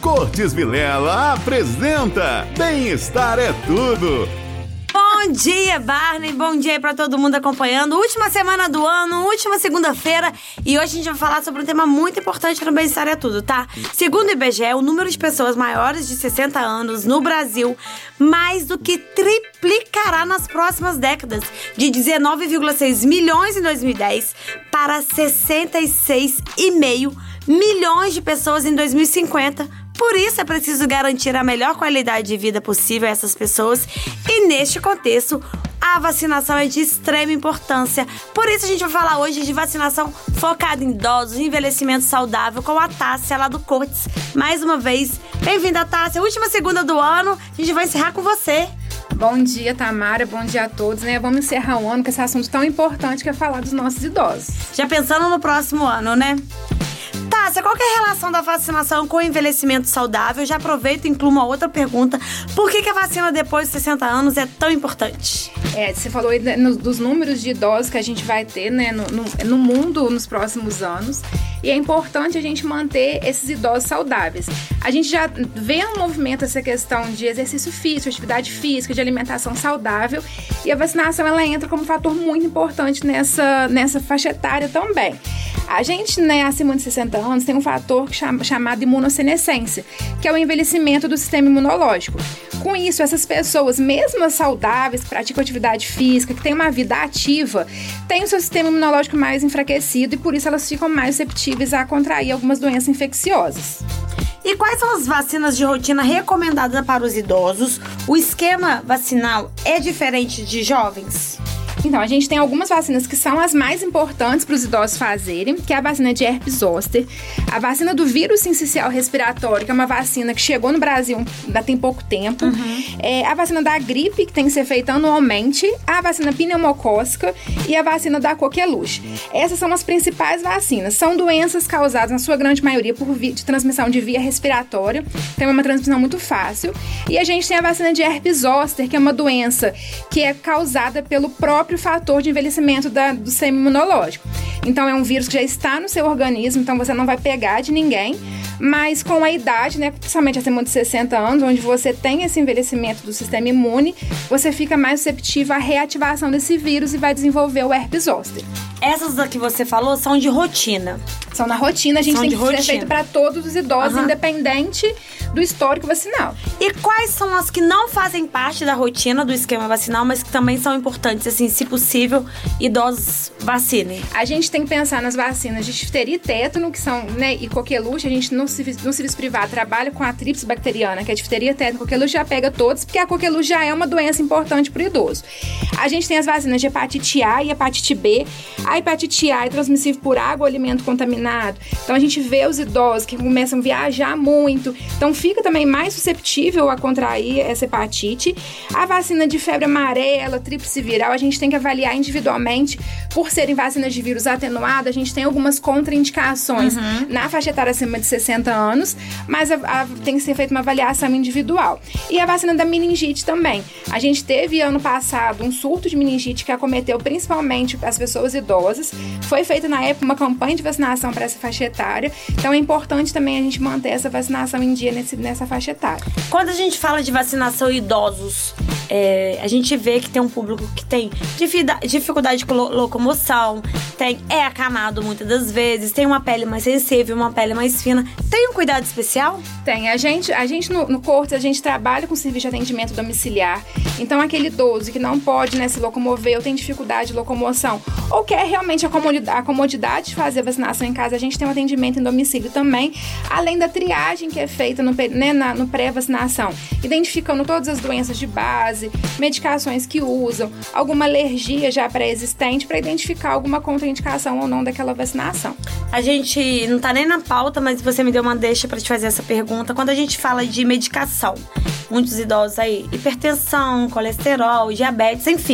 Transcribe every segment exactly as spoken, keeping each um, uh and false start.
Cortes Vilela apresenta Bem-Estar é Tudo. Bom dia, Barney. Bom dia aí pra todo mundo acompanhando. Última semana do ano, última segunda-feira. E hoje a gente vai falar sobre um tema muito importante no Bem-Estar é Tudo, tá? Segundo o I B G E, o número de pessoas maiores de sessenta anos no Brasil mais do que triplicará nas próximas décadas. De dezenove vírgula seis milhões em dois mil e dez para sessenta e seis vírgula cinco milhões de pessoas em dois mil e cinquenta. Por isso é preciso garantir a melhor qualidade de vida possível a essas pessoas e, neste contexto, a vacinação é de extrema importância. Por isso a gente vai falar hoje de vacinação focada em idosos, envelhecimento saudável, com a Tássia lá do Cortes. Mais uma vez, bem-vinda, Tássia. Última segunda do ano, a gente vai encerrar com você. Bom dia, Tamara. Bom dia a todos, né? Vamos encerrar o ano com esse assunto tão importante que é falar dos nossos idosos. Já pensando no próximo ano, né? Tássia, qual que é a relação da vacinação com o envelhecimento saudável? Já aproveito e incluo uma outra pergunta. Por que, que a vacina depois dos sessenta anos é tão importante? É, você falou aí dos números de idosos que a gente vai ter, né, no, no, no mundo nos próximos anos. E é importante a gente manter esses idosos saudáveis. A gente já vê um movimento essa questão de exercício físico, atividade física, de alimentação saudável. E a vacinação, ela entra como um fator muito importante nessa, nessa faixa etária também. A gente, né, acima de sessenta anos, tem um fator chama, chamado imunossenescência, que é o envelhecimento do sistema imunológico. Com isso, essas pessoas, mesmo as saudáveis, que praticam atividade física, que têm uma vida ativa, têm o seu sistema imunológico mais enfraquecido e por isso elas ficam mais susceptíveis a contrair algumas doenças infecciosas. E quais são as vacinas de rotina recomendadas para os idosos? O esquema vacinal é diferente de jovens? Então, a gente tem algumas vacinas que são as mais importantes para os idosos fazerem, que é a vacina de herpes zoster, a vacina do vírus sincicial respiratório, que é uma vacina que chegou no Brasil ainda tem pouco tempo, uhum. é, a vacina da gripe, que tem que ser feita anualmente, a vacina pneumocócica e a vacina da coqueluche. Essas são as principais vacinas. São doenças causadas, na sua grande maioria, por via de transmissão de via respiratória, tem uma transmissão muito fácil. E a gente tem a vacina de herpes zoster, que é uma doença que é causada pelo próprio fator de envelhecimento da, do sistema imunológico. Então, é um vírus que já está no seu organismo, então você não vai pegar de ninguém, mas com a idade, né, principalmente acima de sessenta anos, onde você tem esse envelhecimento do sistema imune, você fica mais susceptível à reativação desse vírus e vai desenvolver o herpes zoster. Essas que você falou são de rotina. São na rotina, a gente são tem que rotina. ser feito para todos os idosos, uhum. independente do histórico vacinal. E quais são as que não fazem parte da rotina do esquema vacinal, mas que também são importantes, assim, se possível, idosos vacinem? A gente tem que pensar nas vacinas de difteria e tétano, que são, né, e coqueluche. A gente no serviço, no serviço privado trabalha com a tríplice bacteriana, que é difteria, tétano, coqueluche, já pega todos, porque a coqueluche já é uma doença importante para o idoso. A gente tem as vacinas de hepatite A e hepatite B. A hepatite A é transmissível por água ou alimento contaminado. Então a gente vê os idosos que começam a viajar muito, então fica também mais susceptível a contrair essa hepatite. A vacina de febre amarela, tríplice viral, a gente tem que avaliar individualmente. Por serem vacinas de vírus atenuado, a gente tem algumas contraindicações uhum. na faixa etária acima de sessenta anos, mas a, a, tem que ser feita uma avaliação individual. E a vacina da meningite também. A gente teve ano passado um surto de meningite que acometeu principalmente as pessoas idosas. Foi feita na época uma campanha de vacinação para essa faixa etária, então é importante também a gente manter essa vacinação em dia nesse, nessa faixa etária. Quando a gente fala de vacinação em idosos, é, a gente vê que tem um público que tem dificuldade com locomoção, tem, é acamado muitas das vezes, tem uma pele mais sensível, uma pele mais fina. Tem um cuidado especial? Tem. A gente, a gente no, no Cortes, a gente trabalha com serviço de atendimento domiciliar, então aquele idoso que não pode, né, se locomover ou tem dificuldade de locomoção ou quer realmente a comodidade, a comodidade de fazer a vacinação em casa, a gente tem um atendimento em domicílio também, além da triagem que é feita no, né, na, no pré-vacinação, identificando todas as doenças de base, medicações que usam, alguma alergia já pré-existente para identificar alguma contraindicação ou não daquela vacinação. A gente não tá nem na pauta, mas você me deu uma deixa para te fazer essa pergunta. Quando a gente fala de medicação, muitos idosos aí, hipertensão, colesterol, diabetes, enfim,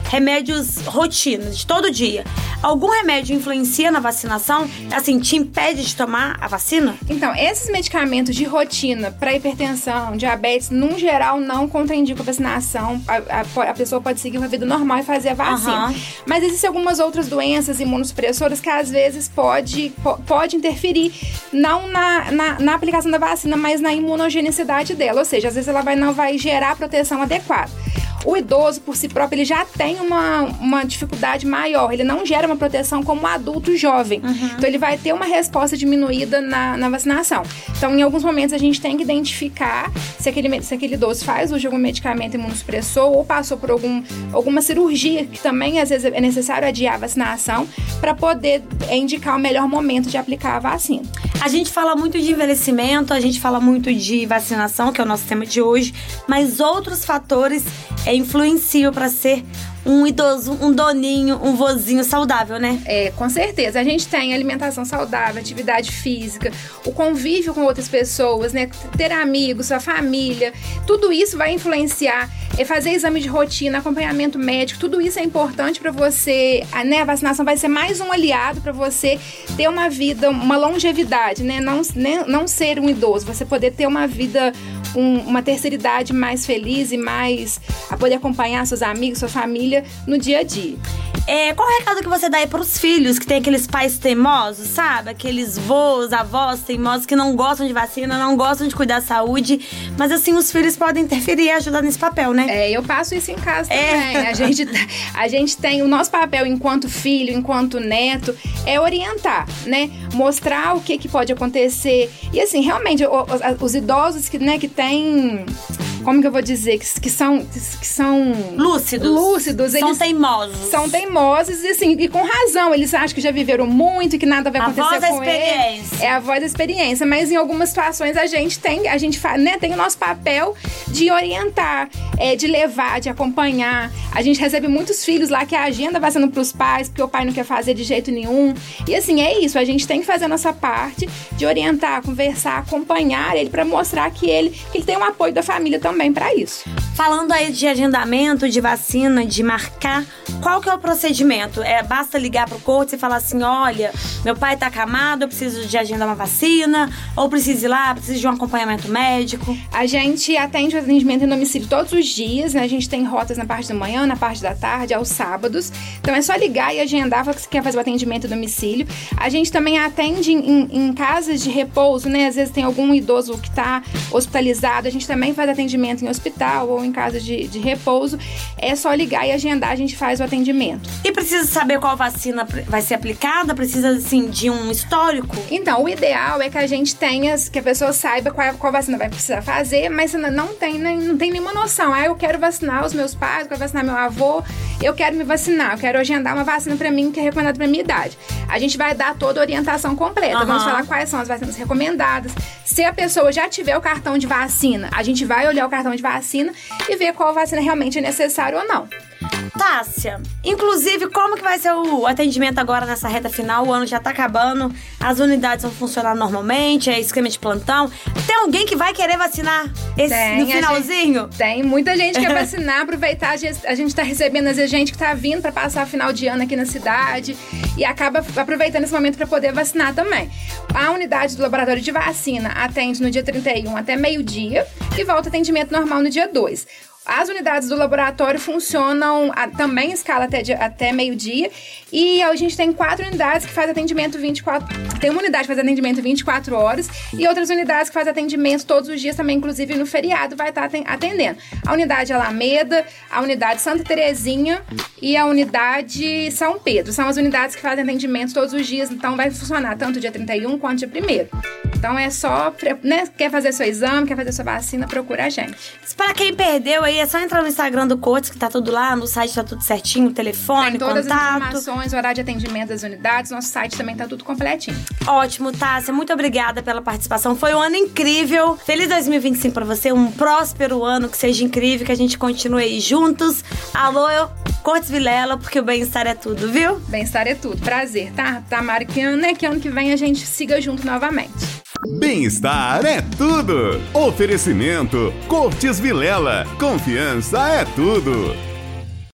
remédios rotinas, de todo dia. Algum remédio influencia na vacinação? Assim, te impede de tomar a vacina? Então, esses medicamentos de rotina para hipertensão, diabetes, num geral, não contraindicam a vacinação. A, a, a pessoa pode seguir uma vida normal e fazer a vacina. Uhum. Mas existem algumas outras doenças imunossupressoras que, às vezes, pode, pode interferir, não na, na, na aplicação da vacina, mas na imunogenicidade dela. Ou seja, às vezes ela vai, não vai gerar a proteção adequada. O idoso, por si próprio, ele já tem uma, uma dificuldade maior. Ele não gera uma proteção como um adulto jovem. Uhum. Então, ele vai ter uma resposta diminuída na, na vacinação. Então, em alguns momentos, a gente tem que identificar se aquele, se aquele idoso faz uso de algum medicamento imunossupressor ou passou por algum, alguma cirurgia, que também, às vezes, é necessário adiar a vacinação para poder indicar o melhor momento de aplicar a vacina. A gente fala muito de envelhecimento, a gente fala muito de vacinação, que é o nosso tema de hoje, mas outros fatores é, influenciam para ser um idoso, um doninho, um vozinho saudável, né? É, com certeza. A gente tem alimentação saudável, atividade física, o convívio com outras pessoas, né? Ter amigos, a família, tudo isso vai influenciar. É fazer exame de rotina, acompanhamento médico, tudo isso é importante para você, né? A vacinação vai ser mais um aliado para você ter uma vida, uma longevidade, né? Não, né? Não ser um idoso, você poder ter uma vida, um, uma terceira idade mais feliz e mais a poder acompanhar seus amigos, sua família no dia a dia. É, qual o recado que você dá aí pros filhos que tem aqueles pais teimosos, sabe? Aqueles vôs, avós teimosos que não gostam de vacina, não gostam de cuidar da saúde, mas assim, os filhos podem interferir e ajudar nesse papel, né? É, eu passo isso em casa é. também. A gente, a gente tem o nosso papel enquanto filho, enquanto neto, é orientar, né? Mostrar o que, que pode acontecer. E assim, realmente, os, os idosos que, né, que têm... Como que eu vou dizer? Que, que, são, que são... Lúcidos. Lúcidos. São eles teimosos. São teimosos e, assim, e com razão. Eles acham que já viveram muito e que nada vai acontecer com eles. A voz da experiência. É a voz da experiência. Mas em algumas situações a gente tem, a gente, né, tem o nosso papel de orientar, é, de levar, de acompanhar. A gente recebe muitos filhos lá que a agenda vai sendo pros pais, porque o pai não quer fazer de jeito nenhum. E assim, é isso. A gente tem que fazer a nossa parte de orientar, conversar, acompanhar ele para mostrar que ele, que ele tem um apoio da família também. também para isso. Falando aí de agendamento, de vacina, de marcar, qual que é o procedimento? É, basta ligar pro coach e falar assim, olha, meu pai tá acamado, eu preciso de agendar uma vacina, ou preciso ir lá, preciso de um acompanhamento médico? A gente atende o atendimento em domicílio todos os dias, né? A gente tem rotas na parte da manhã, na parte da tarde, aos sábados. Então é só ligar e agendar, falar que você quer fazer o atendimento em domicílio. A gente também atende em, em casas de repouso, né? Às vezes tem algum idoso que tá hospitalizado, a gente também faz atendimento em hospital ou em casa de, de repouso. É só ligar e agendar, a gente faz o atendimento. E precisa saber qual vacina vai ser aplicada? Precisa, assim, de um histórico? Então, o ideal é que a gente tenha, que a pessoa saiba qual, qual vacina vai precisar fazer, mas não tem, não tem nenhuma noção. Ah, eu quero vacinar os meus pais, eu quero vacinar meu avô, eu quero me vacinar, eu quero agendar uma vacina pra mim que é recomendada pra minha idade. A gente vai dar toda a orientação completa. Uhum. Vamos falar quais são as vacinas recomendadas. Se a pessoa já tiver o cartão de vacina, a gente vai olhar o cartão de vacina e ver qual vacina realmente é necessária ou não. Tássia, inclusive, como que vai ser o atendimento agora nessa reta final? O ano já tá acabando, as unidades vão funcionar normalmente, é esquema de plantão. Tem alguém que vai querer vacinar esse, tem, no finalzinho? Gente, tem, muita gente que quer vacinar, aproveitar, a gente tá recebendo, às vezes, gente que tá vindo pra passar final de ano aqui na cidade e acaba aproveitando esse momento pra poder vacinar também. A unidade do laboratório de vacina atende no dia trinta e um até meio-dia e volta atendimento normal no dia dois. As unidades do laboratório funcionam a, também em escala até, até meio-dia. E a gente tem quatro unidades que fazem atendimento vinte e quatro... Tem uma unidade que faz atendimento vinte e quatro horas e outras unidades que fazem atendimento todos os dias também, inclusive no feriado, vai estar atendendo. A unidade Alameda, a unidade Santa Terezinha e a unidade São Pedro. São as unidades que fazem atendimento todos os dias, então vai funcionar tanto dia trinta e um quanto dia primeiro. Então é só, né, quer fazer seu exame, quer fazer sua vacina, procura a gente. Para quem perdeu aí, é só entrar no Instagram do Coach, que tá tudo lá, no site tá tudo certinho, telefone, tem todas contato. As informações, horário de atendimento das unidades, nosso site também tá tudo completinho. Ótimo, Tássia, muito obrigada pela participação, foi um ano incrível. Feliz dois mil e vinte e cinco pra você, um próspero ano, que seja incrível, que a gente continue aí juntos. Alô, eu, Cortes Vilela, porque o bem-estar é tudo, viu? Bem-estar é tudo, prazer, tá? Tamara, que ano, né? Que ano que vem a gente siga junto novamente. Bem-estar é tudo. Oferecimento Cortes Vilela. Confiança é tudo.